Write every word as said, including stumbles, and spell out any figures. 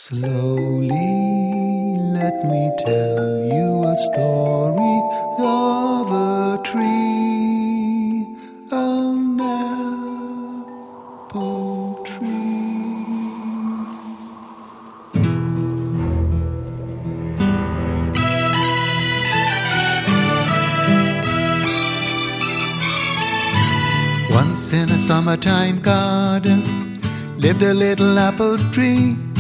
Slowly, let me tell you a story of a tree, an apple tree. Once in a summertime garden lived a little apple tree.